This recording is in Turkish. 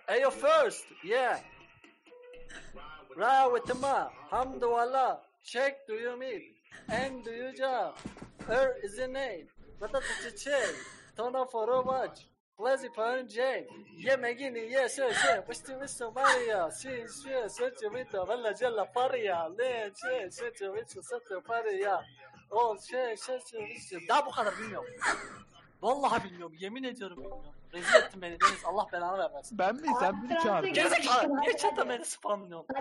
Ayo first, yeah. Ra with the ma, hamdulillah. Check do you mean? And do you job? Is the name. Batata çiçeği. Tona forovat. Plazi panjay. Yemegini ye şe. Bıstı Maria. Sin şe saçı vita valla jalla paria. Le şe saçı vita saçı paria. O şe daha bu kadar bilmiyorum. Vallahi bilmiyorum. Yemin ediyorum bilmiyorum. Rezil ettin beni Deniz. Allah belanı vermesin. Ben mi? Sen beni çağırdın. Gerizekalı. Niye chatte beni spamlıyorsun?